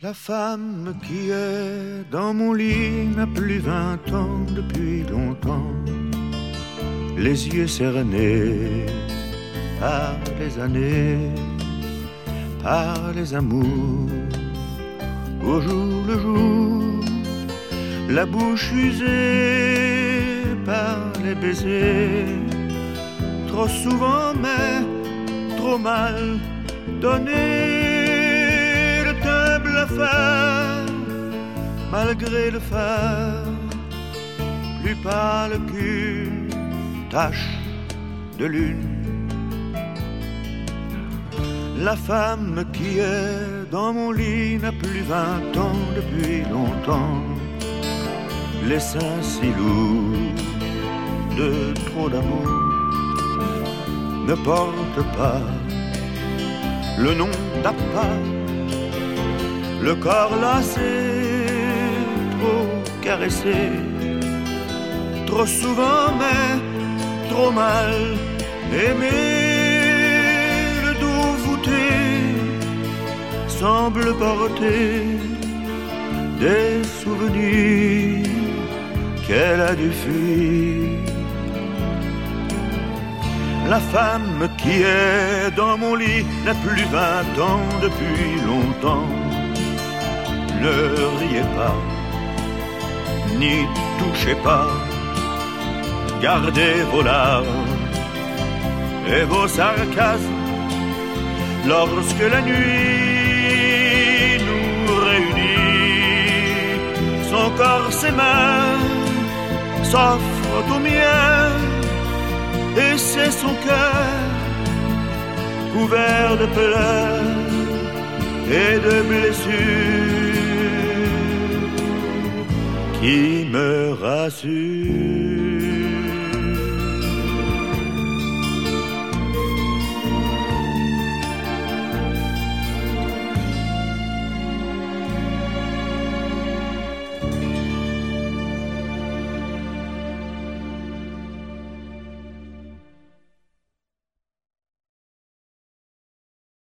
La femme qui est dans mon lit n'a plus 20 ans depuis longtemps. Les yeux cernés par les années, par les amours, au jour le jour, la bouche usée par les baisers, trop souvent mais trop mal donné, le teint blafard, malgré le phare, plus pâle qu'une tache de lune. La femme qui est dans mon lit n'a plus 20 ans depuis longtemps. Les seins si lourds de trop d'amour ne portent pas le nom d'appât. Le corps lassé, trop caressé, trop souvent mais trop mal aimé. Le dos voûté semble porter des souvenirs qu'elle a dû fuir. La femme qui est dans mon lit n'a plus 20 ans depuis longtemps. Ne riez pas, n'y touchez pas, gardez vos larmes et vos sarcasmes. Lorsque la nuit nous réunit, son corps, ses mains s'offrent au mien, et c'est son cœur couvert de pleurs et de blessures qui me rassure.